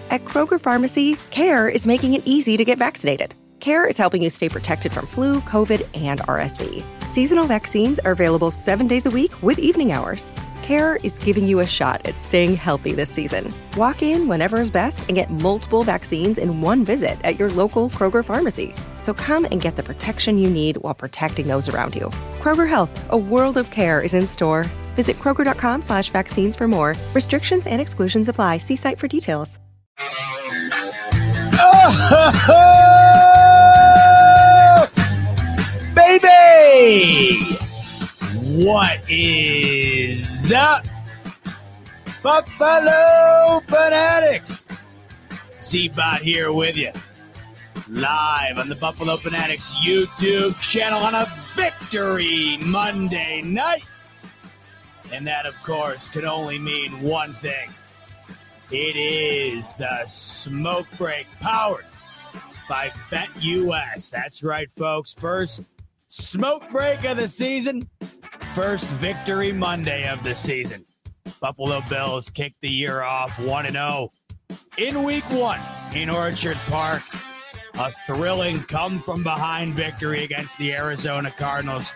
At Kroger Pharmacy, CARE is making it easy to get vaccinated. CARE is helping you stay protected from flu, COVID, and RSV. Seasonal vaccines are available 7 days a week with evening hours. CARE is giving you a shot at staying healthy this season. Walk in whenever is best and get multiple vaccines in one visit at your local Kroger Pharmacy. So come and get the protection you need while protecting those around you. Kroger Health, a world of care is in store. Visit Kroger.com/vaccines for more. Restrictions and exclusions apply. See site for details. Baby! What is up, Buffalo Fanatics? C-Bot here with you, live on the Buffalo Fanatics YouTube channel on a Victory Monday night. And that, of course, can only mean one thing. It is the Smoke Break powered by BetUS. That's right, folks. First Smoke Break of the season. First Victory Monday of the season. Buffalo Bills kick the year off 1-0 in week 1 in Orchard Park. A thrilling come-from-behind victory against the Arizona Cardinals.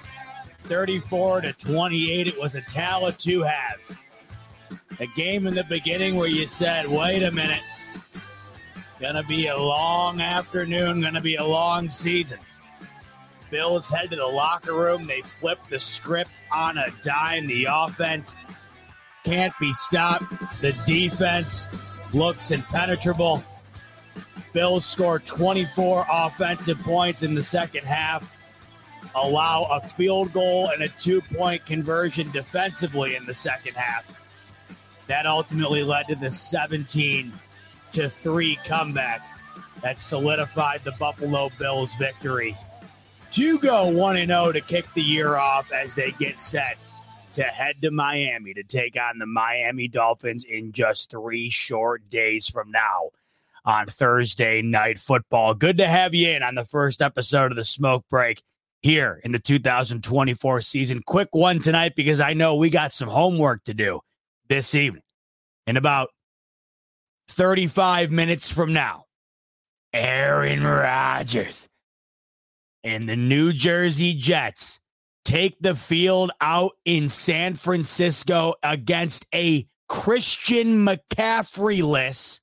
34-28. It was a tale of two halves. A game in the beginning where you said, wait a minute, gonna be a long afternoon, gonna be a long season. Bills head to the locker room. They flip the script on a dime. The offense can't be stopped. The defense looks impenetrable. Bills score 24 offensive points in the second half, allow a field goal and a 2-point conversion defensively in the second half. That ultimately led to the 17-3 comeback that solidified the Buffalo Bills victory to go 1-0 to kick the year off as they get set to head to Miami to take on the Miami Dolphins in just 3 short days from now on Thursday Night Football. Good to have you in on the first episode of the Smoke Break here in the 2024 season. Quick one tonight because I know we got some homework to do this evening. In about 35 minutes from now, Aaron Rodgers and the New Jersey Jets take the field out in San Francisco against a Christian McCaffrey-less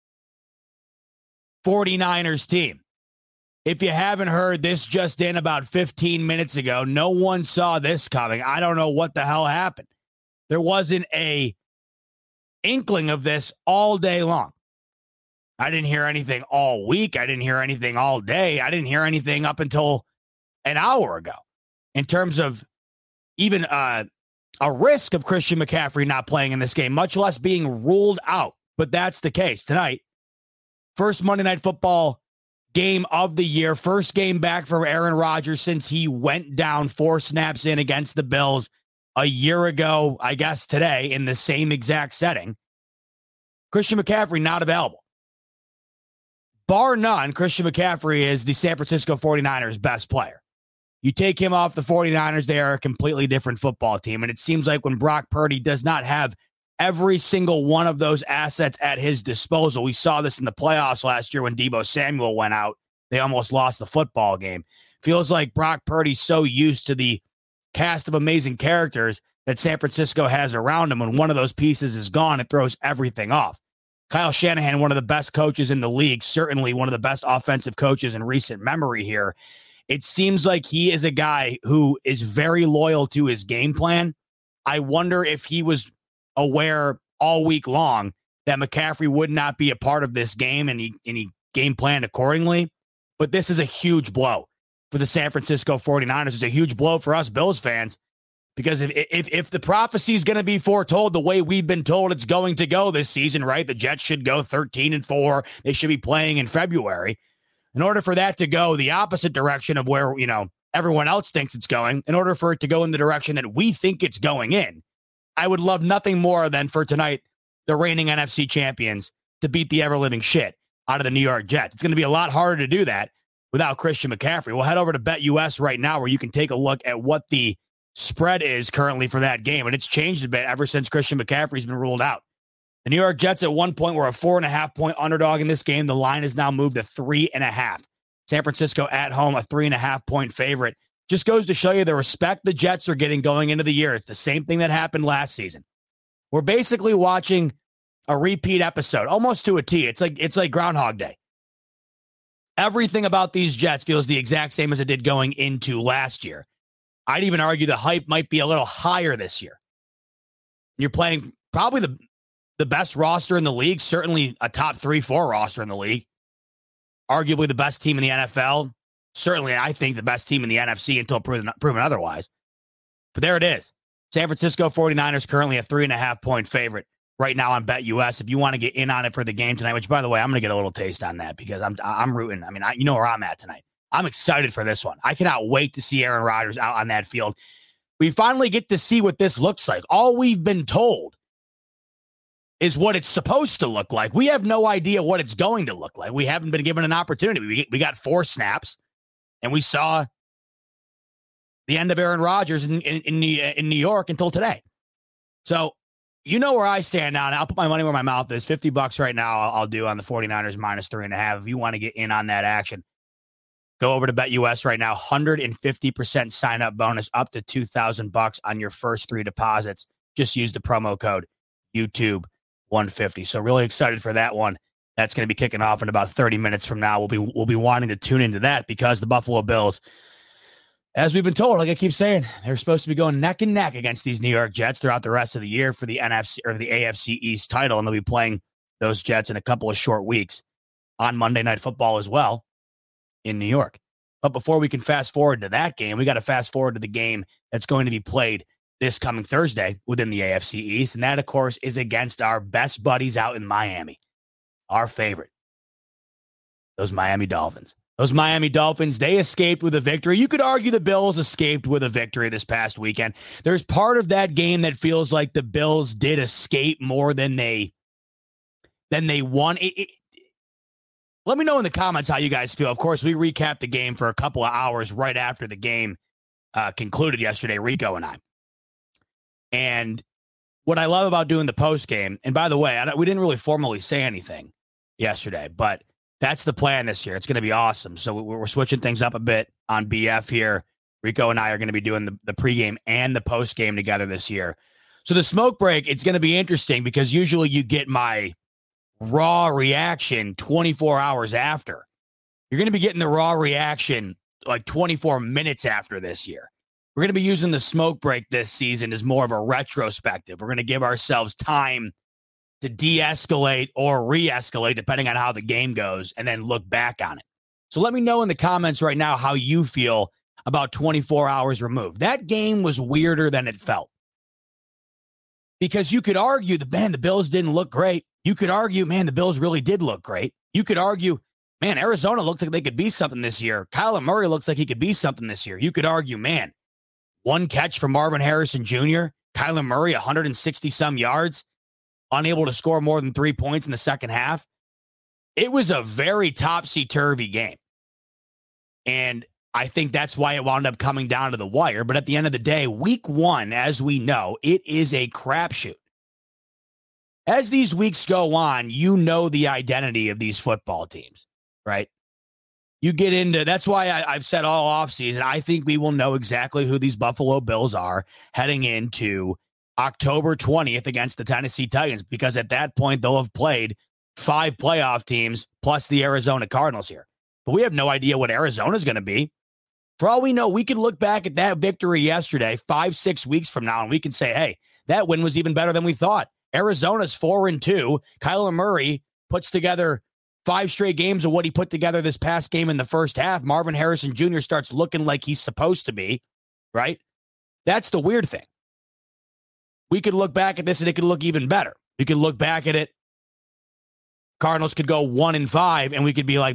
49ers team. If you haven't heard, this just in about 15 minutes ago. No one saw this coming. I don't know what the hell happened. There wasn't a inkling of this all day long. I didn't hear anything all week. I didn't hear anything all day. I didn't hear anything up until an hour ago in terms of even a risk of Christian McCaffrey not playing in this game, much less being ruled out. But that's the case tonight. First Monday Night Football game of the year. First game back for Aaron Rodgers since he went down 4 snaps in against the Bills a year ago, I guess today, in the same exact setting. Christian McCaffrey not available. Bar none, Christian McCaffrey is the San Francisco 49ers' best player. You take him off the 49ers, they are a completely different football team. And it seems like when Brock Purdy does not have every single one of those assets at his disposal, we saw this in the playoffs last year when Deebo Samuel went out. They almost lost the football game. Feels like Brock Purdy's so used to the cast of amazing characters that San Francisco has around him. When one of those pieces is gone, it throws everything off. Kyle Shanahan, one of the best coaches in the league, certainly one of the best offensive coaches in recent memory here. It seems like he is a guy who is very loyal to his game plan. I wonder if he was aware all week long that McCaffrey would not be a part of this game and he game planned accordingly. But this is a huge blow for the San Francisco 49ers. It's a huge blow for us Bills fans, because if the prophecy is going to be foretold the way we've been told it's going to go this season, right? The Jets should go 13-4. They should be playing in February. In order for that to go the opposite direction of where, everyone else thinks it's going, in order for it to go in the direction that we think it's going in, I would love nothing more than for tonight, the reigning NFC champions to beat the ever-living shit out of the New York Jets. It's going to be a lot harder to do that without Christian McCaffrey. We'll head over to BetUS right now where you can take a look at what the spread is currently for that game. And it's changed a bit ever since Christian McCaffrey's been ruled out. The New York Jets at one point were a 4.5-point underdog in this game. The line has now moved to 3.5. San Francisco at home, a 3.5-point favorite. Just goes to show you the respect the Jets are getting going into the year. It's the same thing that happened last season. We're basically watching a repeat episode, almost to a T. It's like Groundhog Day. Everything about these Jets feels the exact same as it did going into last year. I'd even argue the hype might be a little higher this year. You're playing probably the best roster in the league, certainly a top 3-4 roster in the league. Arguably the best team in the NFL. Certainly, I think the best team in the NFC until proven otherwise. But there it is. San Francisco 49ers currently a 3.5-point favorite right now on BetUS. If you want to get in on it for the game tonight, which, by the way, I'm going to get a little taste on that because I'm rooting. I mean, you know where I'm at tonight. I'm excited for this one. I cannot wait to see Aaron Rodgers out on that field. We finally get to see what this looks like. All we've been told is what it's supposed to look like. We have no idea what it's going to look like. We haven't been given an opportunity. We got 4 snaps, and we saw the end of Aaron Rodgers in New York until today. So you know where I stand now, and I'll put my money where my mouth is. $50 right now I'll do on the 49ers minus 3.5. If you want to get in on that action, go over to BetUS right now. 150% sign-up bonus up to $2,000 on your first 3 deposits. Just use the promo code YouTube150. So really excited for that one. That's going to be kicking off in about 30 minutes from now. We'll be wanting to tune into that because the Buffalo Bills, as we've been told, like I keep saying, they're supposed to be going neck and neck against these New York Jets throughout the rest of the year for the NFC or the AFC East title, and they'll be playing those Jets in a couple of short weeks on Monday Night Football as well in New York. But before we can fast forward to that game, we got to fast forward to the game that's going to be played this coming Thursday within the AFC East, and that, of course, is against our best buddies out in Miami, our favorite, those Miami Dolphins. Those Miami Dolphins, they escaped with a victory. You could argue the Bills escaped with a victory this past weekend. There's part of that game that feels like the Bills did escape more than they won. Let me know in the comments how you guys feel. Of course, we recapped the game for a couple of hours right after the game concluded yesterday, Rico and I. And what I love about doing the post game, and by the way, we didn't really formally say anything yesterday, but that's the plan this year. It's going to be awesome. So we're switching things up a bit on BF here. Rico and I are going to be doing the pregame and the postgame together this year. So the smoke break, it's going to be interesting because usually you get my raw reaction 24 hours after. You're going to be getting the raw reaction like 24 minutes after this year. We're going to be using the smoke break this season as more of a retrospective. We're going to give ourselves time to de-escalate or re-escalate, depending on how the game goes, and then look back on it. So let me know in the comments right now how you feel about 24 hours removed. That game was weirder than it felt. Because you could argue the Bills didn't look great. You could argue, the Bills really did look great. You could argue, Arizona looked like they could be something this year. Kyler Murray looks like he could be something this year. You could argue, one catch from Marvin Harrison Jr., Kyler Murray, 160-some yards, unable to score more than 3 points in the second half. It was a very topsy-turvy game. And I think that's why it wound up coming down to the wire. But at the end of the day, week 1, as we know, it is a crapshoot. As these weeks go on, you know the identity of these football teams, right? You get into, that's why I've said all offseason, I think we will know exactly who these Buffalo Bills are heading into October 20th against the Tennessee Titans, because at that point, they'll have played 5 playoff teams plus the Arizona Cardinals here. But we have no idea what Arizona's going to be. For all we know, we could look back at that victory yesterday, 5-6 weeks from now, and we can say, hey, that win was even better than we thought. Arizona's 4-2. Kyler Murray puts together 5 straight games of what he put together this past game in the first half. Marvin Harrison Jr. starts looking like he's supposed to be, right? That's the weird thing. We could look back at this and it could look even better. We could look back at it. Cardinals could go 1-5 and we could be like,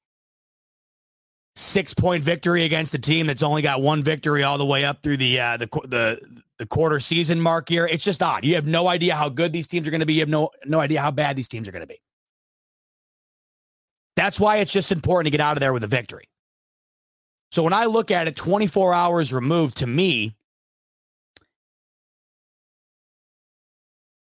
6-point victory against a team that's only got 1 victory all the way up through the quarter season mark here. It's just odd. You have no idea how good these teams are going to be. You have no idea how bad these teams are going to be. That's why it's just important to get out of there with a victory. So when I look at it 24 hours removed, to me,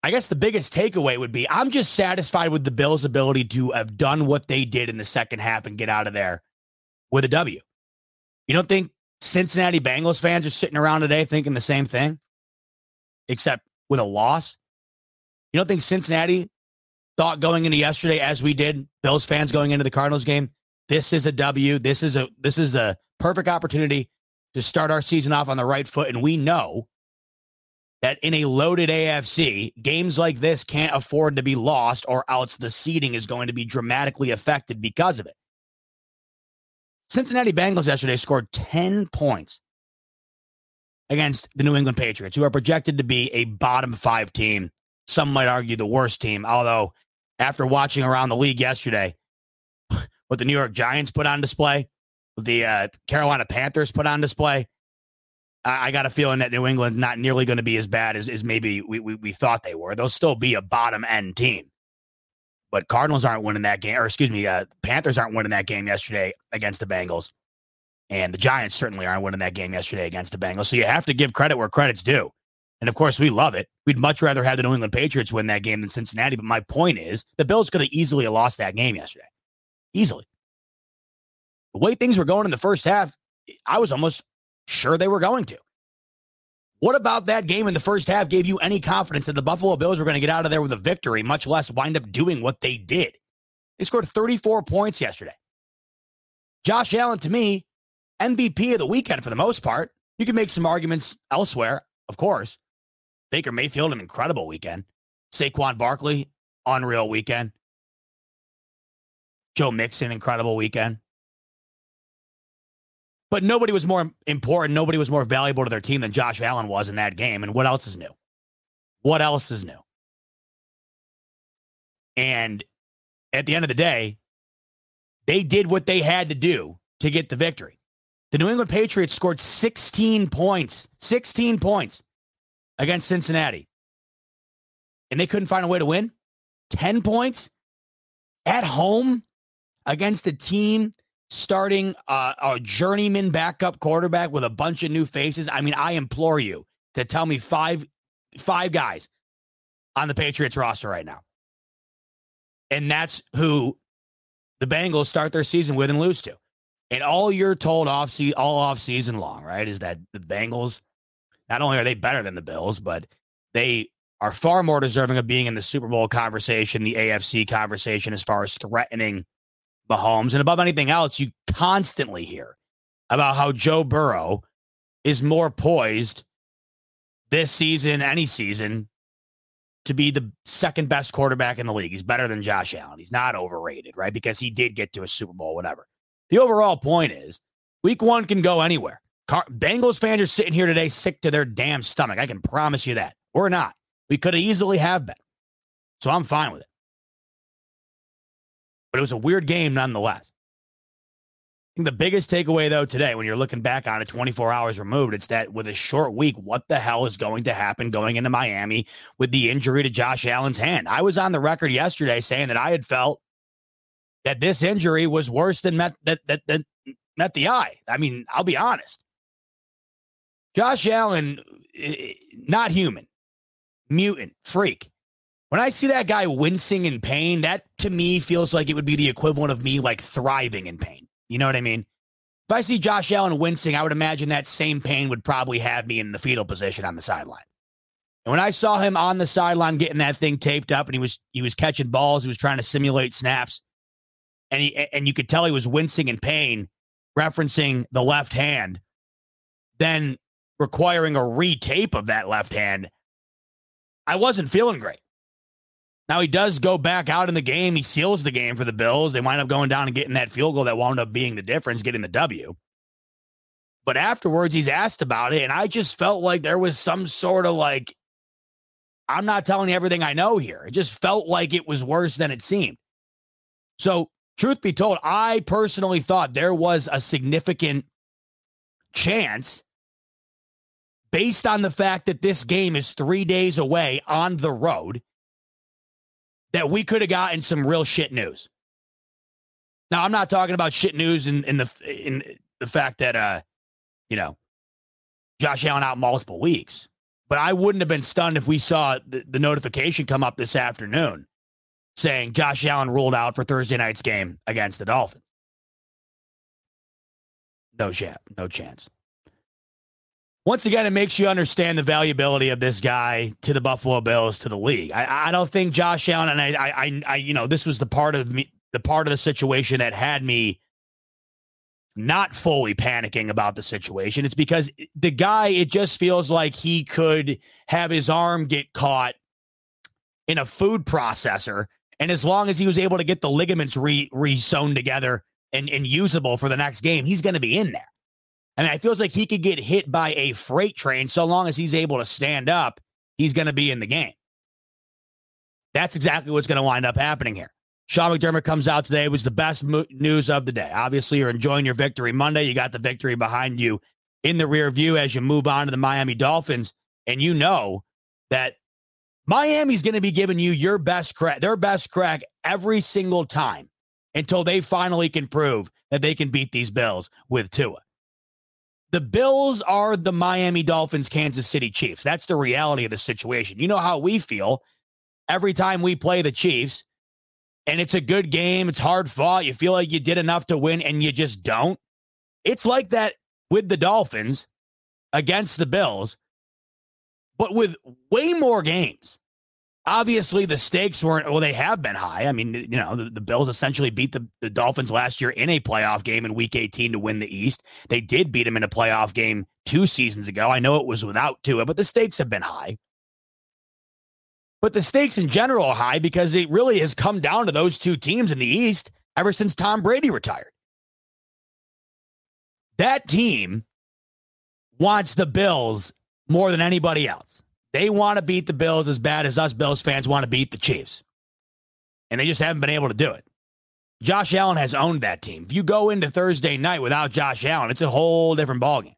I guess the biggest takeaway would be I'm just satisfied with the Bills' ability to have done what they did in the second half and get out of there with a W. You don't think Cincinnati Bengals fans are sitting around today thinking the same thing, except with a loss? You don't think Cincinnati thought going into yesterday, as we did, Bills fans going into the Cardinals game, this is a W. This is the perfect opportunity to start our season off on the right foot. And we know that in a loaded AFC, games like this can't afford to be lost, or else the seeding is going to be dramatically affected because of it. Cincinnati Bengals yesterday scored 10 points against the New England Patriots, who are projected to be a bottom 5 team. Some might argue the worst team, although after watching around the league yesterday, what the New York Giants put on display, what the Carolina Panthers put on display, I got a feeling that New England's not nearly going to be as bad as maybe we thought they were. They'll still be a bottom-end team. But Cardinals aren't winning that game, Panthers aren't winning that game yesterday against the Bengals. And the Giants certainly aren't winning that game yesterday against the Bengals. So you have to give credit where credit's due. And, of course, we love it. We'd much rather have the New England Patriots win that game than Cincinnati. But my point is, the Bills could have easily have lost that game yesterday. Easily. The way things were going in the first half, I was almost sure they were going to. What about that game in the first half gave you any confidence that the Buffalo Bills were going to get out of there with a victory, much less wind up doing what they did? They scored 34 points yesterday. Josh Allen, to me, MVP of the weekend for the most part. You can make some arguments elsewhere, of course. Baker Mayfield, an incredible weekend. Saquon Barkley, unreal weekend. Joe Mixon, incredible weekend. But nobody was more important, nobody was more valuable to their team than Josh Allen was in that game. And what else is new? What else is new? And at the end of the day, they did what they had to do to get the victory. The New England Patriots scored 16 points against Cincinnati. And they couldn't find a way to win? 10 points at home against a team starting a journeyman backup quarterback with a bunch of new faces. I mean, I implore you to tell me five guys on the Patriots roster right now. And that's who the Bengals start their season with and lose to. And all you're told all off season long, right, is that the Bengals, not only are they better than the Bills, but they are far more deserving of being in the Super Bowl conversation, the AFC conversation, as far as threatening Mahomes. And above anything else, you constantly hear about how Joe Burrow is more poised this season, any season, to be the second best quarterback in the league. He's better than Josh Allen. He's not overrated, right? Because he did get to a Super Bowl, whatever. The overall point is, week one can go anywhere. Bengals fans are sitting here today sick to their damn stomach. I can promise you that. We're not. We could have easily have been. So I'm fine with it. But it was a weird game nonetheless. I think the biggest takeaway, though, today, when you're looking back on it 24 hours removed, it's that with a short week, what the hell is going to happen going into Miami with the injury to Josh Allen's hand? I was on the record yesterday saying that I had felt that this injury was worse than met the eye. I mean, I'll be honest. Josh Allen, not human, mutant, freak. When I see that guy wincing in pain, that to me feels like it would be the equivalent of me like thriving in pain. You know what I mean? If I see Josh Allen wincing, I would imagine that same pain would probably have me in the fetal position on the sideline. And when I saw him on the sideline getting that thing taped up and he was catching balls, he was trying to simulate snaps, and you could tell he was wincing in pain, referencing the left hand, then requiring a retape of that left hand, I wasn't feeling great. Now, he does go back out in the game. He seals the game for the Bills. They wind up going down and getting that field goal that wound up being the difference, getting the W. But afterwards, he's asked about it, and I just felt like there was some sort of like, I'm not telling you everything I know here. It just felt like it was worse than it seemed. So, truth be told, I personally thought there was a significant chance, based on the fact that this game is 3 days away on the road, that we could have gotten some real shit news. Now, I'm not talking about shit news in the fact that Josh Allen out multiple weeks, But I wouldn't have been stunned if we saw the notification come up this afternoon saying Josh Allen ruled out for Thursday night's game against the Dolphins. No chance. Once again, it makes you understand the valuability of this guy to the Buffalo Bills, to the league. I don't think Josh Allen, and I this was the part of the situation that had me not fully panicking about the situation. It's because the guy, it just feels like he could have his arm get caught in a food processor, and as long as he was able to get the ligaments re-sewn together and usable for the next game, he's going to be in there. I mean, it feels like he could get hit by a freight train. So long as he's able to stand up, he's going to be in the game. That's exactly what's going to wind up happening here. Sean McDermott comes out today. It was the best news of the day. Obviously, you're enjoying your victory Monday. You got the victory behind you in the rear view as you move on to the Miami Dolphins. And you know that Miami's going to be giving you their best crack every single time until they finally can prove that they can beat these Bills with Tua. The Bills are the Miami Dolphins, Kansas City Chiefs. That's the reality of the situation. You know how we feel every time we play the Chiefs, and it's a good game. It's hard fought. You feel like you did enough to win, and you just don't. It's like that with the Dolphins against the Bills, but with way more games. Obviously, the stakes weren't, well, they have been high. I mean, you know, the Bills essentially beat the Dolphins last year in a playoff game in Week 18 to win the East. They did beat them in a playoff game 2 seasons ago. I know it was without Tua, but the stakes have been high. But the stakes in general are high because it really has come down to those 2 teams in the East ever since Tom Brady retired. That team wants the Bills more than anybody else. They want to beat the Bills as bad as us Bills fans want to beat the Chiefs. And they just haven't been able to do it. Josh Allen has owned that team. If you go into Thursday night without Josh Allen, it's a whole different ballgame.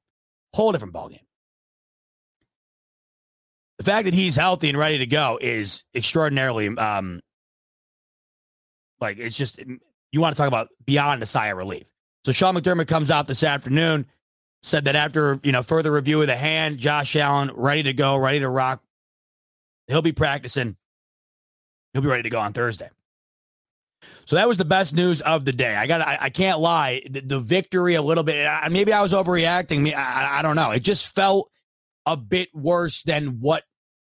The fact that he's healthy and ready to go is extraordinarily, it's just, you want to talk about beyond a sigh of relief. So Sean McDermott comes out this afternoon, said that after, further review of the hand, Josh Allen ready to go, ready to rock. He'll be practicing. He'll be ready to go on Thursday. So that was the best news of the day. I can't lie. The victory a little bit, maybe I was overreacting. I don't know. It just felt a bit worse than what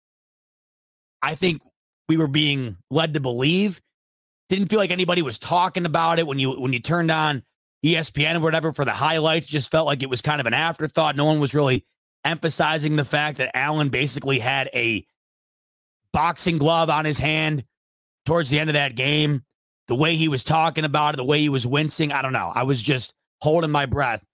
I think we were being led to believe. Didn't feel like anybody was talking about it when you turned on ESPN or whatever for the highlights. Just felt like it was kind of an afterthought. No one was really emphasizing the fact that Allen basically had a boxing glove on his hand towards the end of that game. The way he was talking about it, the way he was wincing, I don't know. I was just holding my breath.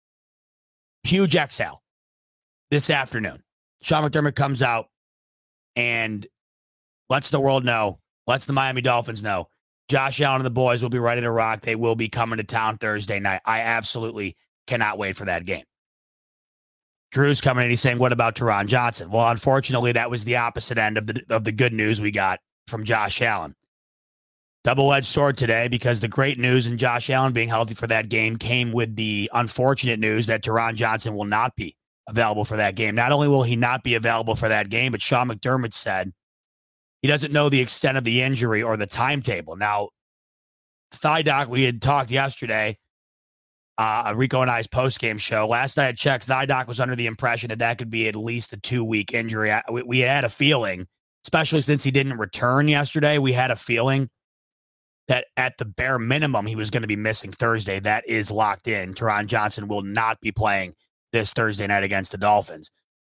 Huge exhale this afternoon. Sean McDermott comes out and lets the world know, lets the Miami Dolphins know, Josh Allen and the boys will be ready to rock. They will be coming to town Thursday night. I absolutely cannot wait for that game. Drew's coming in. He's saying, what about Taron Johnson? Well, unfortunately, that was the opposite end of the good news we got from Josh Allen. Double-edged sword today because the great news in Josh Allen being healthy for that game came with the unfortunate news that Taron Johnson will not be available for that game. Not only will he not be available for that game, but Sean McDermott said he doesn't know the extent of the injury or the timetable. Now, Thigh Doc, we had talked yesterday, Rico and I's post-game show. Last I had checked, Thigh Doc was under the impression that could be at least a 2-week injury. We had a feeling, especially since he didn't return yesterday, we had a feeling that at the bare minimum, he was going to be missing Thursday. That is locked in. Taron Johnson will not be playing this Thursday night against the Dolphins.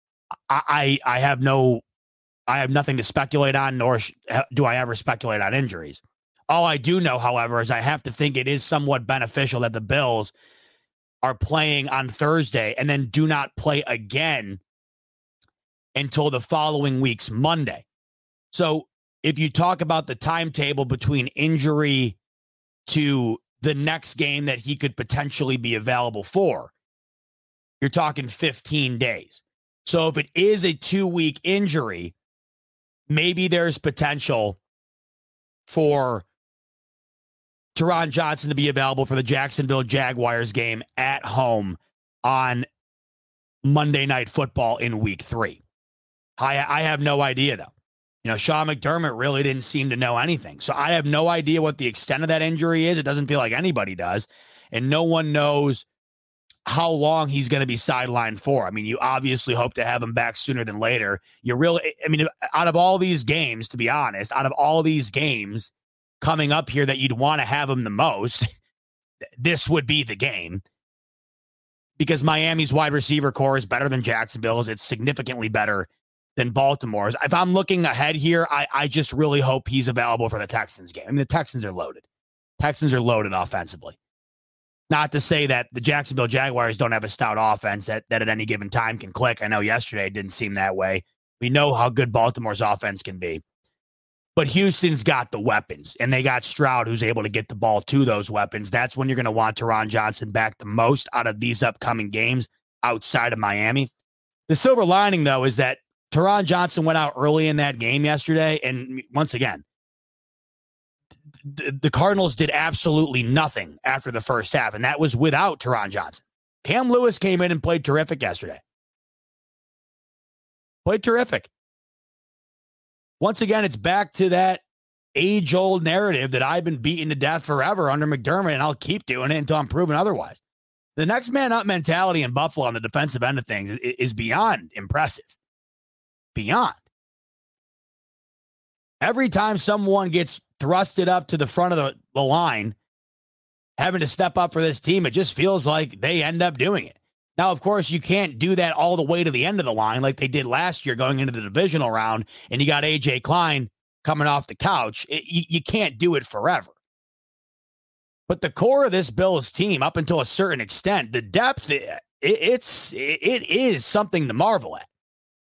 I have nothing to speculate on, nor do I ever speculate on injuries. All I do know, however, is I have to think it is somewhat beneficial that the Bills are playing on Thursday and then do not play again until the following week's Monday. So if you talk about the timetable between injury to the next game that he could potentially be available for, you're talking 15 days. So if it is a 2-week injury, maybe there's potential for Taron Johnson to be available for the Jacksonville Jaguars game at home on Monday Night Football in Week 3. I have no idea, though. Sean McDermott really didn't seem to know anything. So I have no idea what the extent of that injury is. It doesn't feel like anybody does. And no one knows how long he's going to be sidelined for. I mean, you obviously hope to have him back sooner than later. Out of all these games, to be honest, coming up here that you'd want to have him the most, this would be the game. Because Miami's wide receiver core is better than Jacksonville's. It's significantly better than Baltimore's. If I'm looking ahead here, I just really hope he's available for the Texans game. I mean, the Texans are loaded. Texans are loaded offensively. Not to say that the Jacksonville Jaguars don't have a stout offense that at any given time can click. I know yesterday it didn't seem that way. We know how good Baltimore's offense can be. But Houston's got the weapons, and they got Stroud who's able to get the ball to those weapons. That's when you're going to want Taron Johnson back the most out of these upcoming games outside of Miami. The silver lining, though, is that Taron Johnson went out early in that game yesterday, and once again, the Cardinals did absolutely nothing after the first half, and that was without Taron Johnson. Cam Lewis came in and played terrific yesterday. Played terrific. Once again, it's back to that age-old narrative that I've been beaten to death forever under McDermott, and I'll keep doing it until I'm proven otherwise. The next man up mentality in Buffalo on the defensive end of things is beyond impressive. Beyond. Every time someone gets thrusted up to the front of the line, having to step up for this team, it just feels like they end up doing it. Now, of course, you can't do that all the way to the end of the line like they did last year going into the divisional round, and you got A.J. Klein coming off the couch. You can't do it forever. But the core of this Bills team, up until a certain extent, the depth, it is something to marvel at.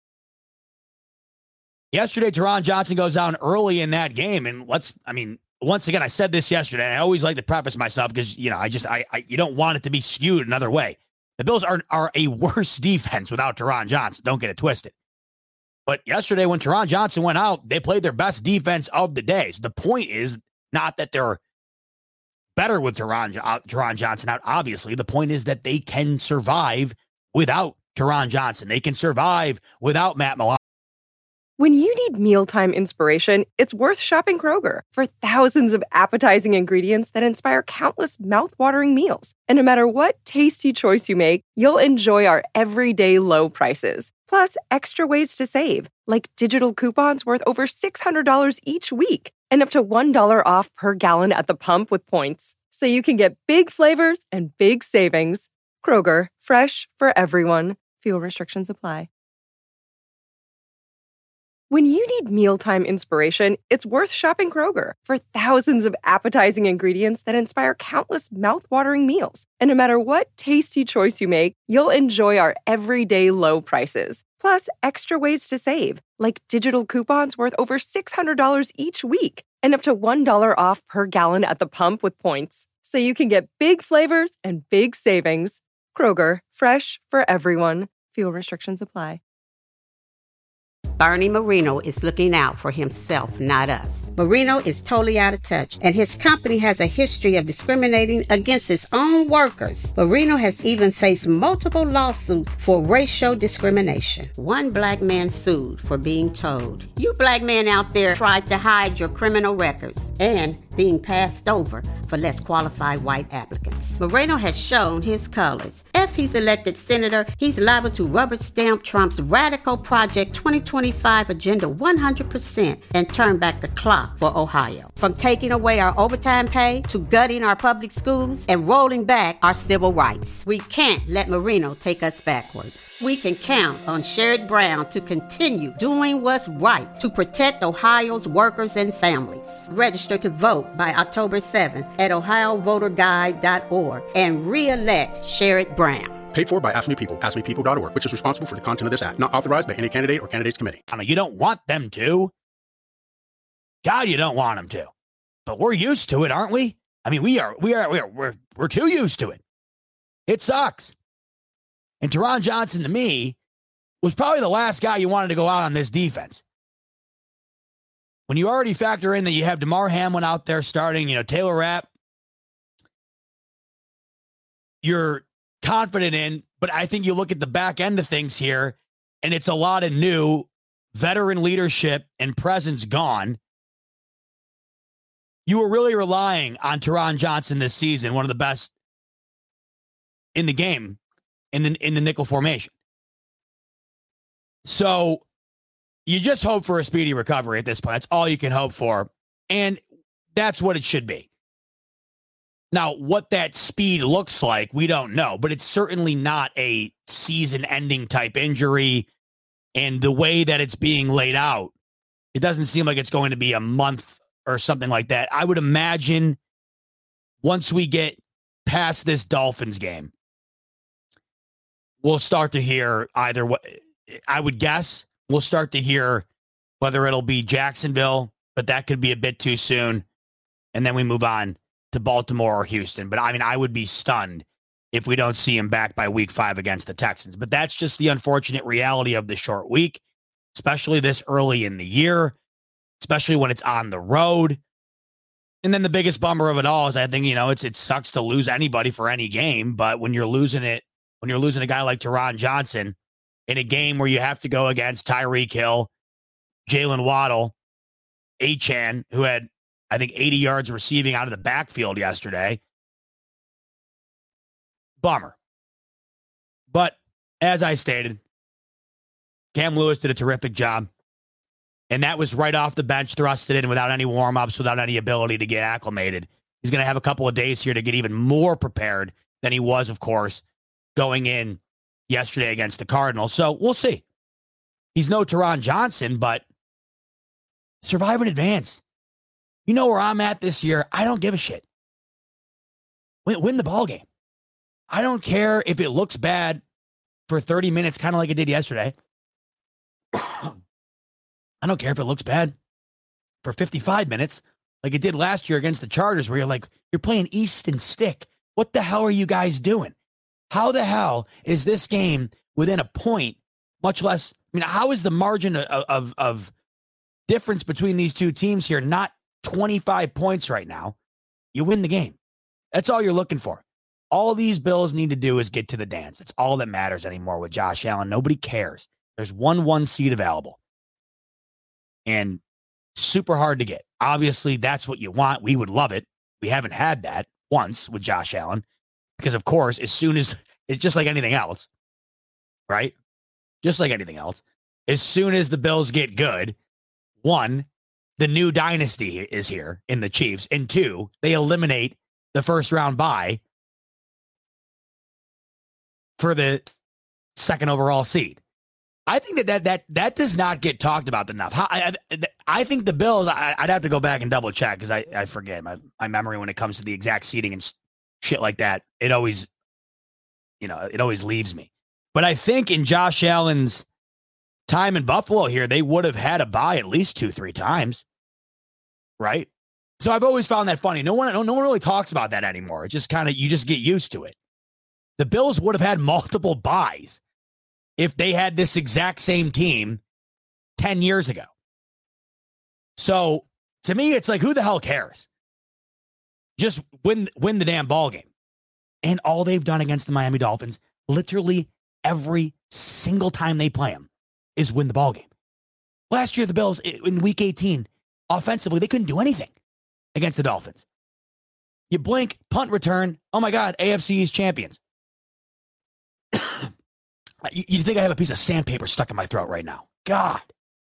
Yesterday, Taron Johnson goes down early in that game, and once again, I said this yesterday, and I always like to preface myself because, you don't want it to be skewed another way. The Bills are a worse defense without Taron Johnson. Don't get it twisted. But yesterday, when Taron Johnson went out, they played their best defense of the day. So the point is not that they're better with Taron Johnson out, obviously. The point is that they can survive without Taron Johnson. They can survive without Matt Milano. When you need mealtime inspiration, it's worth shopping Kroger for thousands of appetizing ingredients that inspire countless mouth-watering meals. And no matter what tasty choice you make, you'll enjoy our everyday low prices. Plus, extra ways to save, like digital coupons worth over $600 each week and up to $1 off per gallon at the pump with points. So you can get big flavors and big savings. Kroger, fresh for everyone. Fuel restrictions apply. When you need mealtime inspiration, it's worth shopping Kroger for thousands of appetizing ingredients that inspire countless mouth-watering meals. And no matter what tasty choice you make, you'll enjoy our everyday low prices. Plus, extra ways to save, like digital coupons worth over $600 each week and up to $1 off per gallon at the pump with points. So you can get big flavors and big savings. Kroger, fresh for everyone. Fuel restrictions apply. Bernie Marino is looking out for himself, not us. Marino is totally out of touch, and his company has a history of discriminating against its own workers. Marino has even faced multiple lawsuits for racial discrimination. One black man sued for being told, "You black men out there tried to hide your criminal records," and being passed over for less qualified white applicants. Moreno has shown his colors. If he's elected senator, he's liable to rubber stamp Trump's radical Project 2025 agenda 100% and turn back the clock for Ohio. From taking away our overtime pay to gutting our public schools and rolling back our civil rights. We can't let Marino take us backward. We can count on Sherrod Brown to continue doing what's right to protect Ohio's workers and families. Register to vote by October 7th at ohiovoterguide.org and re-elect Sherrod Brown. Paid for by AFSCME People, AFSCMEPeople.org, which is responsible for the content of this act. Not authorized by any candidate or candidates committee. I mean, you don't want them to. God, you don't want them to. But we're used to it, aren't we? I mean, we're too used to it. It sucks. And Taron Johnson, to me, was probably the last guy you wanted to go out on this defense. When you already factor in that you have DeMar Hamlin out there starting, Taylor Rapp, you're confident in, but I think you look at the back end of things here, and it's a lot of new veteran leadership and presence gone, you were really relying on Taron Johnson this season, one of the best in the game in the nickel formation. So you just hope for a speedy recovery at this point. That's all you can hope for. And that's what it should be. Now, what that speed looks like, we don't know, but it's certainly not a season-ending type injury. And the way that it's being laid out, it doesn't seem like it's going to be a month or something like that. I would imagine once we get past this Dolphins game, we'll start to hear either what I would guess we'll start to hear whether it'll be Jacksonville, but that could be a bit too soon. And then we move on to Baltimore or Houston. But I mean, I would be stunned if we don't see him back by week 5 against the Texans. But that's just the unfortunate reality of the short week, especially this early in the year, especially when it's on the road. And then the biggest bummer of it all is I think, it sucks to lose anybody for any game. But when you're losing a guy like Taron Johnson in a game where you have to go against Tyreek Hill, Jalen Waddle, Achane, who had, I think, 80 yards receiving out of the backfield yesterday. Bummer. But as I stated, Cam Lewis did a terrific job. And that was right off the bench, thrusted in without any warm-ups, without any ability to get acclimated. He's going to have a couple of days here to get even more prepared than he was, of course, going in yesterday against the Cardinals. So we'll see. He's no Taron Johnson, but survive in advance. You know where I'm at this year. I don't give a shit. Win the ball game. I don't care if it looks bad for 30 minutes, kind of like it did yesterday. I don't care if it looks bad for 55 minutes, like it did last year against the Chargers, where you're playing Easton Stick. What the hell are you guys doing? How the hell is this game within a point, much less, how is the margin of difference between these two teams here not 25 points right now? You win the game. That's all you're looking for. All these Bills need to do is get to the dance. It's all that matters anymore with Josh Allen. Nobody cares. There's one seat available. And super hard to get. Obviously, that's what you want. We would love it. We haven't had that once with Josh Allen. Because, of course, as soon as it's just like anything else, right? Just like anything else. As soon as the Bills get good, 1, the new dynasty is here in the Chiefs. And 2, they eliminate the first round bye for the second overall seed. I think that does not get talked about enough. I think the Bills, I'd have to go back and double check because I forget my memory when it comes to the exact seeding and shit like that. It always leaves me. But I think in Josh Allen's time in Buffalo here, they would have had a bye at least 2-3 times, right? So I've always found that funny. No one really talks about that anymore. It's just kind of, you just get used to it. The Bills would have had multiple byes if they had this exact same team 10 years ago. So to me, it's like, who the hell cares? Just win the damn ball game. And all they've done against the Miami Dolphins, literally every single time they play them, is win the ball game. Last year, the Bills in week 18, offensively, they couldn't do anything against the Dolphins. You blink, punt return. Oh my God, AFC East champions. You think I have a piece of sandpaper stuck in my throat right now? God.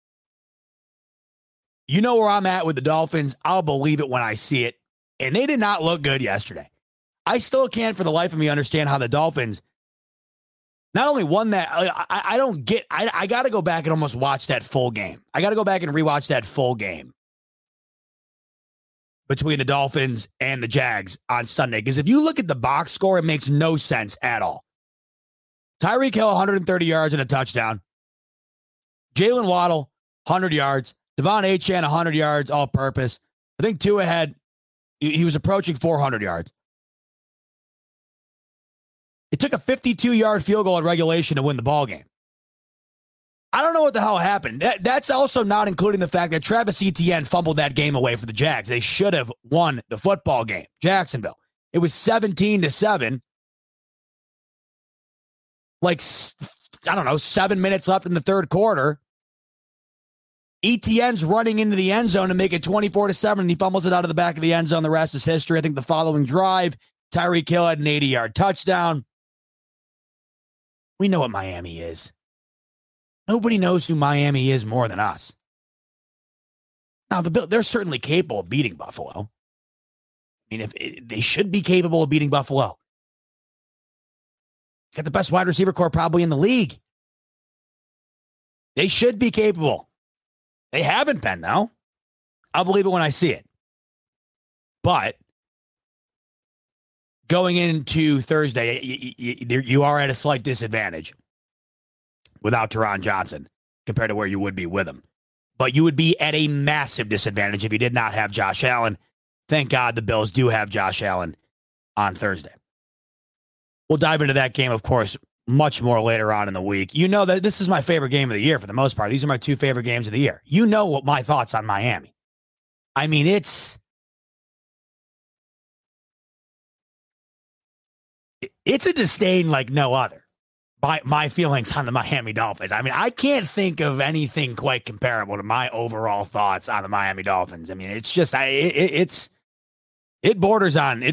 You know where I'm at with the Dolphins. I'll believe it when I see it. And they did not look good yesterday. I still can't for the life of me understand how the Dolphins not only won that. I don't get, I got to go back and almost watch that full game. I got to go back and rewatch that full game between the Dolphins and the Jags on Sunday. Because if you look at the box score, it makes no sense at all. Tyreek Hill, 130 yards and a touchdown. Jalen Waddle, 100 yards. Devon Achane, 100 yards, all purpose. I think Tua had, he was approaching 400 yards. It took a 52-yard field goal at regulation to win the ball game. I don't know what the hell happened. That's also not including the fact that Travis Etienne fumbled that game away for the Jags. They should have won the football game. Jacksonville. It was 17-7. Like, I don't know, 7 minutes left in the third quarter. ETN's running into the end zone to make it 24-7, and he fumbles it out of the back of the end zone. The rest is history. I think the following drive, Tyreek Hill had an 80-yard touchdown. We know what Miami is. Nobody knows who Miami is more than us. Now, they're certainly capable of beating Buffalo. I mean, they should be capable of beating Buffalo. Got the best wide receiver core probably in the league. They should be capable. They haven't been, though. I'll believe it when I see it. But going into Thursday, you are at a slight disadvantage without Teron Johnson compared to where you would be with him. But you would be at a massive disadvantage if you did not have Josh Allen. Thank God the Bills do have Josh Allen on Thursday. We'll dive into that game, of course, much more later on in the week. You know that this is my favorite game of the year for the most part. These are my two favorite games of the year. You know what my thoughts on Miami. I mean, it's a disdain like no other. My feelings on the Miami Dolphins. I mean, I can't think of anything quite comparable to my overall thoughts on the Miami Dolphins. I mean, it's just it borders on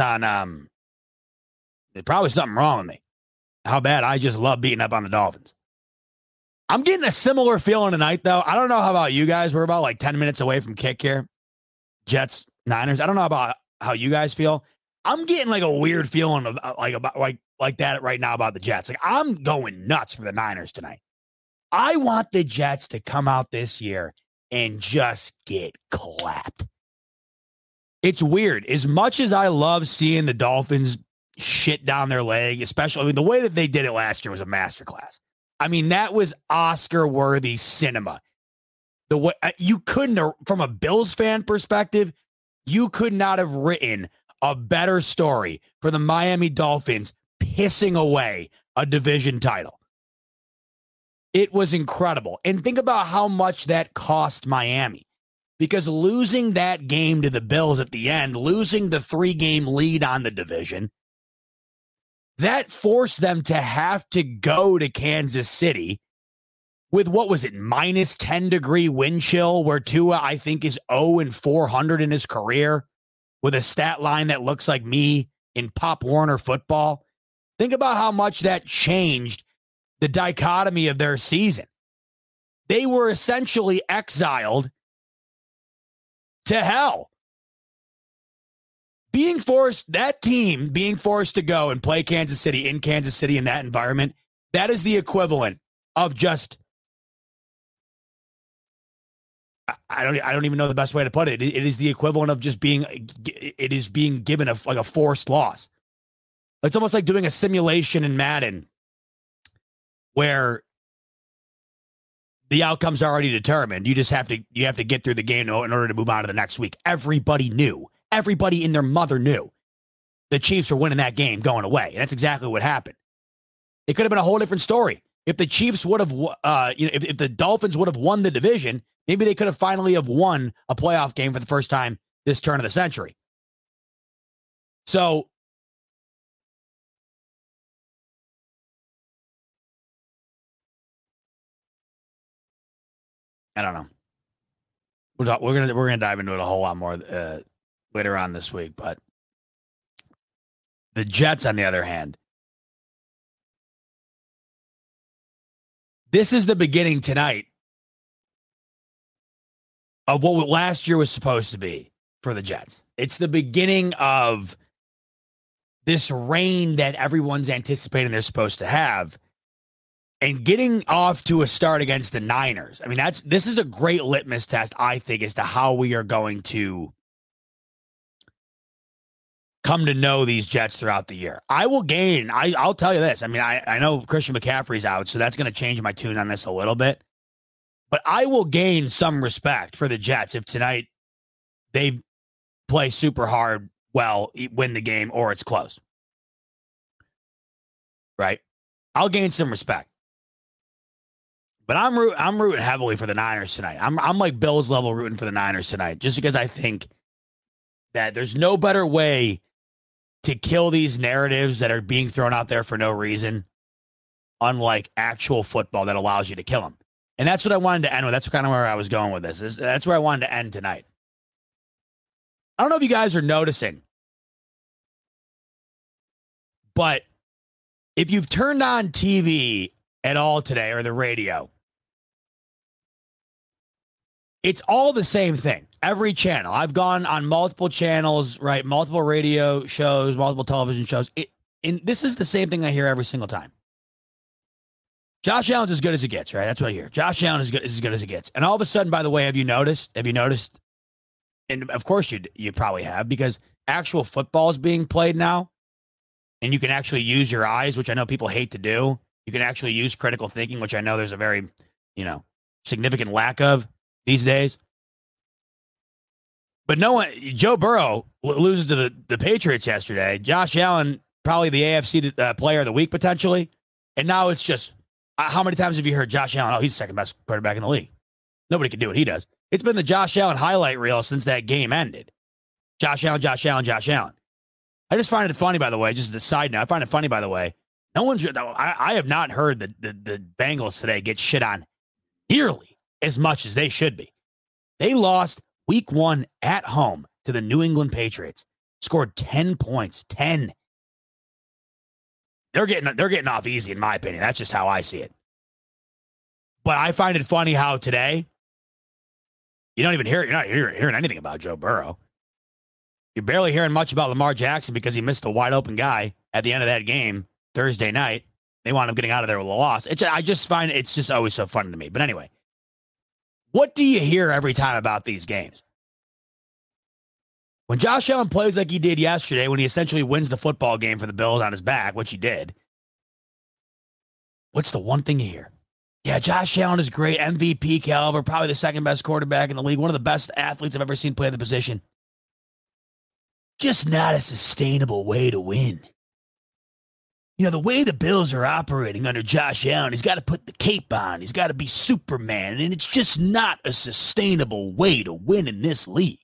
there's probably something wrong with me. How bad I just love beating up on the Dolphins. I'm getting a similar feeling tonight, though. I don't know how about you guys. We're about like 10 minutes away from kick here. Jets, Niners. I don't know about how you guys feel. I'm getting like a weird feeling of like that right now about the Jets. Like I'm going nuts for the Niners tonight. I want the Jets to come out this year and just get clapped. It's weird. As much as I love seeing the Dolphins shit down their leg, especially the way that they did it last year was a masterclass. I mean, that was Oscar-worthy cinema. The way you couldn't, from a Bills fan perspective, you could not have written a better story for the Miami Dolphins pissing away a division title. It was incredible. And think about how much that cost Miami. Because losing that game to the Bills at the end, losing the 3-game lead on the division, that forced them to have to go to Kansas City with, what was it, minus 10-degree wind chill, where Tua, I think, is 0-400 in his career with a stat line that looks like me in Pop Warner football. Think about how much that changed the dichotomy of their season. They were essentially exiled to hell. That team being forced to go and play Kansas City in Kansas City in that environment, that is the equivalent of just, I don't even know the best way to put it. It is the equivalent of just being given a forced loss. It's almost like doing a simulation in Madden where the outcome's already determined. You just have to get through the game in order to move on to the next week. Everybody knew. Everybody and their mother knew the Chiefs were winning that game going away. And that's exactly what happened. It could have been a whole different story. If the Chiefs would have, if the Dolphins would have won the division, maybe they could have finally have won a playoff game for the first time this turn of the century. So, I don't know. We're gonna dive into it a whole lot more later on this week, but the Jets, on the other hand, this is the beginning tonight of what last year was supposed to be for the Jets. It's the beginning of this reign that everyone's anticipating they're supposed to have. And getting off to a start against the Niners. I mean, this is a great litmus test, I think, as to how we are going to come to know these Jets throughout the year. I'll tell you this. I mean, I know Christian McCaffrey's out, so that's going to change my tune on this a little bit. But I will gain some respect for the Jets if tonight they play super hard, well, win the game, or it's close. Right? I'll gain some respect. But I'm rooting heavily for the Niners tonight. I'm like Bills level rooting for the Niners tonight, just because I think that there's no better way to kill these narratives that are being thrown out there for no reason, unlike actual football that allows you to kill them. And that's what I wanted to end with. That's kind of where I was going with this. That's where I wanted to end tonight. I don't know if you guys are noticing, but if you've turned on TV at all today or the radio, it's all the same thing. Every channel. I've gone on multiple channels, right? Multiple radio shows, multiple television shows. And this is the same thing I hear every single time. Josh Allen's as good as it gets, right? That's what I hear. Josh Allen is as good as it gets. And all of a sudden, by the way, have you noticed? And of course you probably have, because actual football is being played now. And you can actually use your eyes, which I know people hate to do. You can actually use critical thinking, which I know there's a very, significant lack of these days. But no one, Joe Burrow loses to the Patriots yesterday. Josh Allen, probably the AFC player of the week potentially. And now it's just, how many times have you heard Josh Allen? Oh, he's the second best quarterback in the league. Nobody can do what he does. It's been the Josh Allen highlight reel since that game ended. Josh Allen, Josh Allen, Josh Allen. I just find it funny, by the way, just as a side note, I find it funny, by the way, I have not heard the Bengals today get shit on nearly as much as they should be. They lost week 1 at home to the New England Patriots. Scored 10 points. 10. They're getting off easy, in my opinion. That's just how I see it. But I find it funny how today, you're not hearing anything about Joe Burrow. You're barely hearing much about Lamar Jackson because he missed a wide open guy at the end of that game Thursday night. They wound up getting out of there with a loss. I just find it's just always so fun to me. But anyway, what do you hear every time about these games? When Josh Allen plays like he did yesterday, when he essentially wins the football game for the Bills on his back, which he did, what's the one thing you hear? Yeah, Josh Allen is great, MVP caliber, probably the second best quarterback in the league, one of the best athletes I've ever seen play the position. Just not a sustainable way to win. The way the Bills are operating under Josh Allen, he's got to put the cape on. He's got to be Superman, and it's just not a sustainable way to win in this league.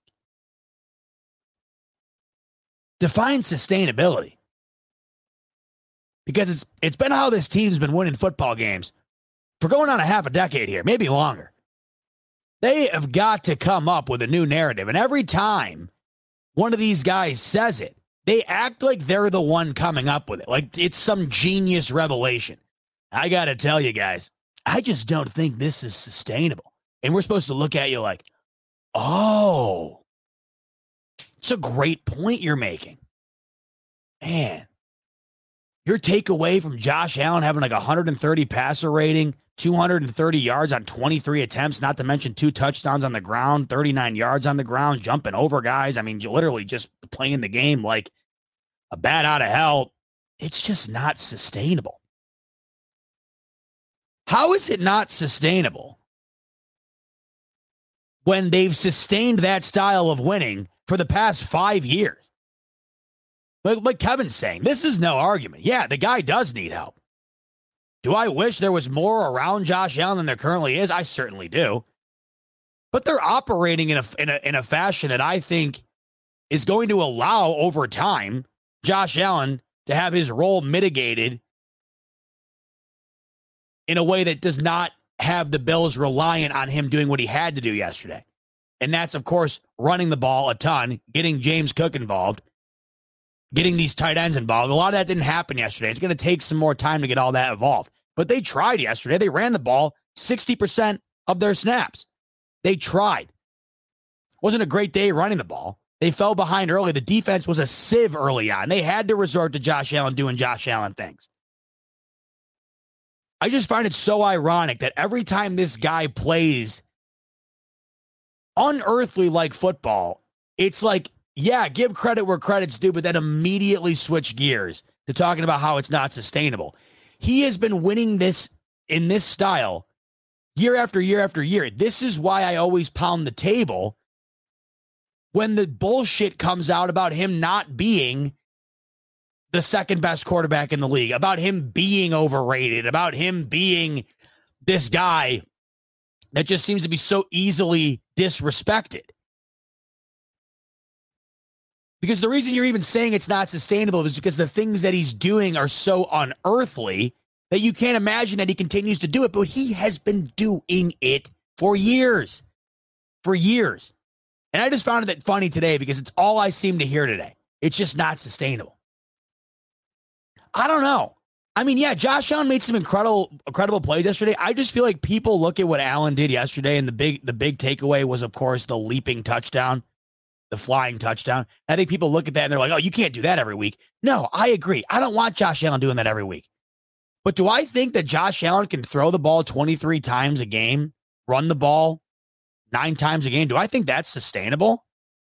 Define sustainability. Because it's been how this team's been winning football games for going on a half a decade here, maybe longer. They have got to come up with a new narrative, and every time one of these guys says it, they act like they're the one coming up with it, like it's some genius revelation. I got to tell you guys, I just don't think this is sustainable. And we're supposed to look at you like, oh, it's a great point you're making. Man, your takeaway from Josh Allen having like 130 passer rating, 230 yards on 23 attempts, not to mention 2 touchdowns on the ground, 39 yards on the ground, jumping over guys. I mean, you're literally just playing the game like a bat out of hell. It's just not sustainable. How is it not sustainable when they've sustained that style of winning for the past 5 years? Like Kevin's saying, this is no argument. Yeah, the guy does need help. Do I wish there was more around Josh Allen than there currently is? I certainly do. But they're operating in a fashion that I think is going to allow over time Josh Allen to have his role mitigated in a way that does not have the Bills reliant on him doing what he had to do yesterday. And that's, of course, running the ball a ton, getting James Cook involved, getting these tight ends involved. A lot of that didn't happen yesterday. It's going to take some more time to get all that evolved. But they tried yesterday. They ran the ball 60% of their snaps. They tried. Wasn't a great day running the ball. They fell behind early. The defense was a sieve early on. They had to resort to Josh Allen doing Josh Allen things. I just find it so ironic that every time this guy plays unearthly like football, it's like, yeah, give credit where credit's due, but then immediately switch gears to talking about how it's not sustainable. He has been winning this in this style year after year after year. This is why I always pound the table when the bullshit comes out about him not being the second best quarterback in the league, about him being overrated, about him being this guy that just seems to be so easily disrespected. Because the reason you're even saying it's not sustainable is because the things that he's doing are so unearthly that you can't imagine that he continues to do it, but he has been doing it for years. For years. And I just found it funny today because it's all I seem to hear today. It's just not sustainable. I don't know. I mean, yeah, Josh Allen made some incredible plays yesterday. I just feel like people look at what Allen did yesterday, and the big takeaway was, of course, the leaping touchdown, the flying touchdown. I think people look at that and they're like, oh, you can't do that every week. No, I agree. I don't want Josh Allen doing that every week. But do I think that Josh Allen can throw the ball 23 times a game, run the ball 9 times a game? Do I think that's sustainable?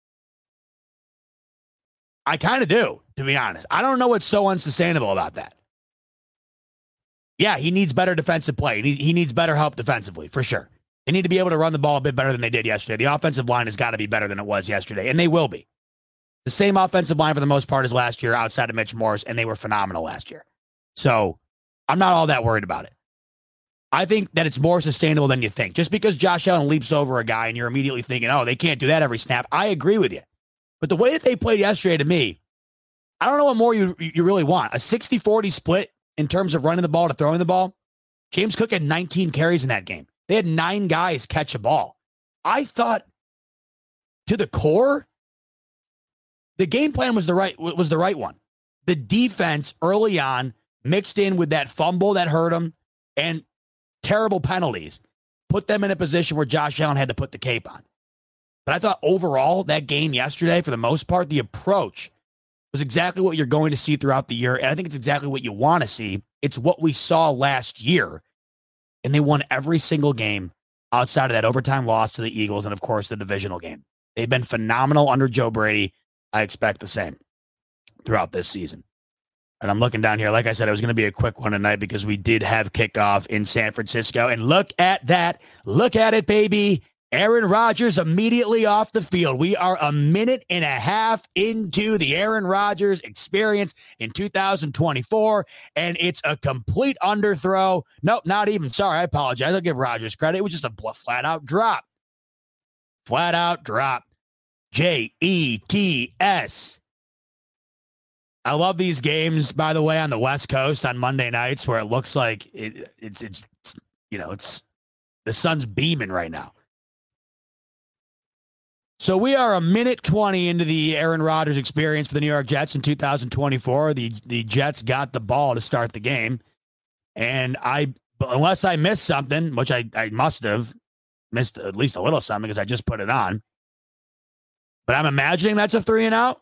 I kind of do, to be honest. I don't know what's so unsustainable about that. Yeah, he needs better defensive play. He needs better help defensively, for sure. They need to be able to run the ball a bit better than they did yesterday. The offensive line has got to be better than it was yesterday, and they will be. The same offensive line for the most part as last year outside of Mitch Morse, and they were phenomenal last year. So I'm not all that worried about it. I think that it's more sustainable than you think. Just because Josh Allen leaps over a guy and you're immediately thinking, oh, they can't do that every snap, I agree with you. But the way that they played yesterday, to me, I don't know what more you really want. A 60-40 split in terms of running the ball to throwing the ball. James Cook had 19 carries in that game. They had 9 guys catch a ball. I thought, to the core, the game plan was the right one. The defense early on, mixed in with that fumble that hurt them and terrible penalties, put them in a position where Josh Allen had to put the cape on. But I thought overall, that game yesterday, for the most part, the approach was exactly what you're going to see throughout the year. And I think it's exactly what you want to see. It's what we saw last year. And they won every single game outside of that overtime loss to the Eagles and, of course, the divisional game. They've been phenomenal under Joe Brady. I expect the same throughout this season. And I'm looking down here. Like I said, it was going to be a quick one tonight because we did have kickoff in San Francisco. And look at that. Look at it, baby. Aaron Rodgers immediately off the field. We are a minute and a half into the Aaron Rodgers experience in 2024, and it's a complete underthrow. Nope, not even. Sorry, I apologize. I'll give Rodgers credit. It was just a flat-out drop. Flat-out drop. Jets. I love these games, by the way, on the West Coast on Monday nights where it looks like it's the sun's beaming right now. So we are a minute 20 into the Aaron Rodgers experience for the New York Jets in 2024. The Jets got the ball to start the game. And unless I missed something, which I must have missed at least a little something because I just put it on. But I'm imagining that's a 3-and-out.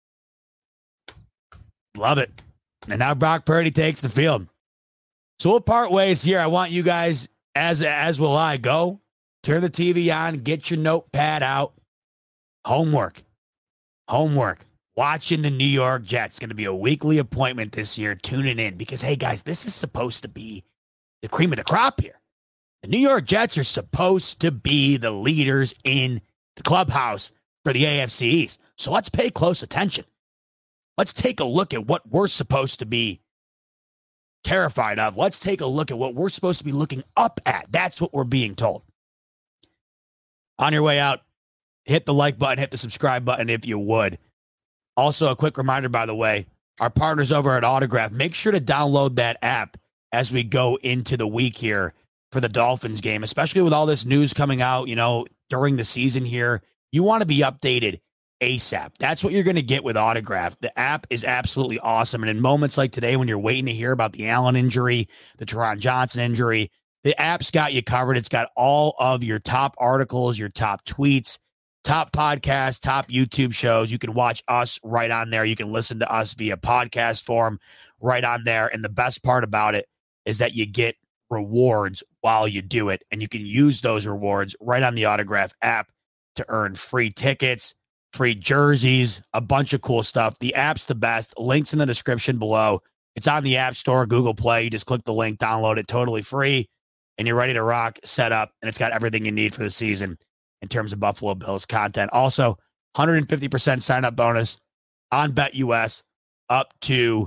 Love it. And now Brock Purdy takes the field. So we'll part ways here. I want you guys, as will I, go. Turn the TV on. Get your notepad out. Homework. Watching the New York Jets. It's going to be a weekly appointment this year. Tuning in because, hey, guys, this is supposed to be the cream of the crop here. The New York Jets are supposed to be the leaders in the clubhouse for the AFC East. So let's pay close attention. Let's take a look at what we're supposed to be terrified of. Let's take a look at what we're supposed to be looking up at. That's what we're being told. On your way out, hit the like button, hit the subscribe button if you would. Also, a quick reminder, by the way, our partners over at Autograph, make sure to download that app as we go into the week here for the Dolphins game, especially with all this news coming out, during the season here. You want to be updated ASAP. That's what you're going to get with Autograph. The app is absolutely awesome. And in moments like today, when you're waiting to hear about the Allen injury, the Teron Johnson injury, the app's got you covered. It's got all of your top articles, your top tweets, top podcasts, top YouTube shows. You can watch us right on there. You can listen to us via podcast form right on there. And the best part about it is that you get rewards while you do it. And you can use those rewards right on the Autograph app to earn free tickets, free jerseys, a bunch of cool stuff. The app's the best. Links in the description below. It's on the App Store, Google Play. You just click the link, download it, totally free, and you're ready to rock, set up, and it's got everything you need for the season in terms of Buffalo Bills content. Also, 150% sign-up bonus on BetUS up to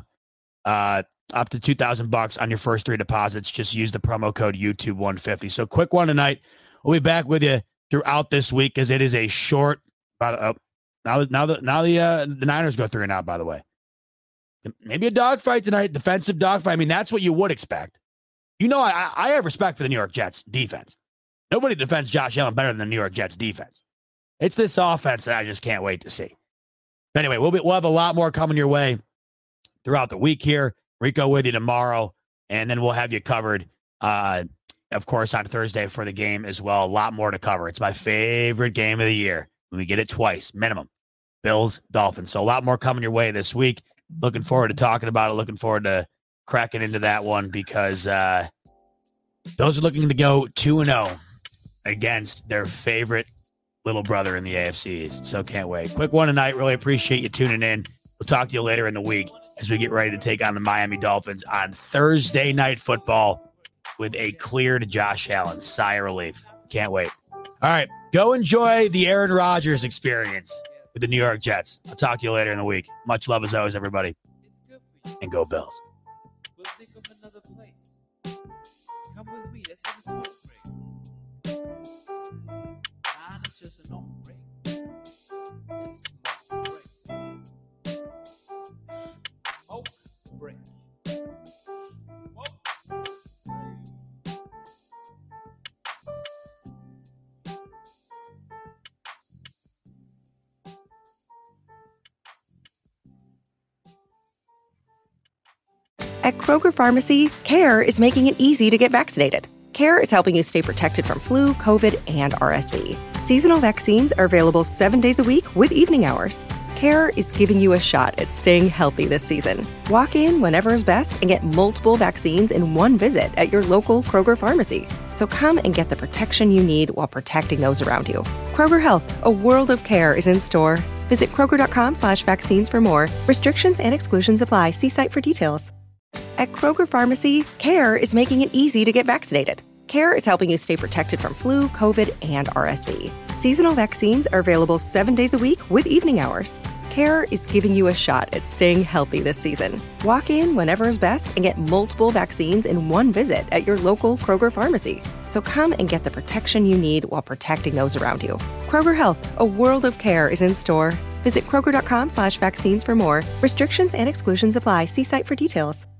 $2,000 on your first 3 deposits. Just use the promo code YouTube150. So quick one tonight. We'll be back with you throughout this week because it is a short. Now the Niners go 3-and-out. By the way, maybe a dogfight tonight, defensive dogfight. I mean, that's what you would expect. You know, I have respect for the New York Jets defense. Nobody defends Josh Allen better than the New York Jets defense. It's this offense that I just can't wait to see. But anyway, we'll have a lot more coming your way throughout the week here. Rico with you tomorrow, and then we'll have you covered, of course, on Thursday for the game as well. A lot more to cover. It's my favorite game of the year. We get it twice, minimum. Bills, Dolphins. So a lot more coming your way this week. Looking forward to talking about it. Looking forward to cracking into that one because those are looking to go 2-0 against their favorite little brother in the AFC East. So can't wait. Quick one tonight. Really appreciate you tuning in. We'll talk to you later in the week as we get ready to take on the Miami Dolphins on Thursday Night Football with a cleared Josh Allen. Sigh of relief. Can't wait. All right. Go enjoy the Aaron Rodgers experience with the New York Jets. I'll talk to you later in the week. Much love as always, everybody. And go Bills. We'll think of another place. Come with me. Let's have a smoke break. Nah, it's just a normal break. It's smoke break. Smoke break. At Kroger Pharmacy, CARE is making it easy to get vaccinated. CARE is helping you stay protected from flu, COVID, and RSV. Seasonal vaccines are available 7 days a week with evening hours. CARE is giving you a shot at staying healthy this season. Walk in whenever is best and get multiple vaccines in one visit at your local Kroger Pharmacy. So come and get the protection you need while protecting those around you. Kroger Health, a world of care is in store. Visit Kroger.com/vaccines for more. Restrictions and exclusions apply. See site for details. At Kroger Pharmacy, CARE is making it easy to get vaccinated. CARE is helping you stay protected from flu, COVID, and RSV. Seasonal vaccines are available 7 days a week with evening hours. CARE is giving you a shot at staying healthy this season. Walk in whenever is best and get multiple vaccines in one visit at your local Kroger Pharmacy. So come and get the protection you need while protecting those around you. Kroger Health, a world of care is in store. Visit Kroger.com/vaccines for more. Restrictions and exclusions apply. See site for details.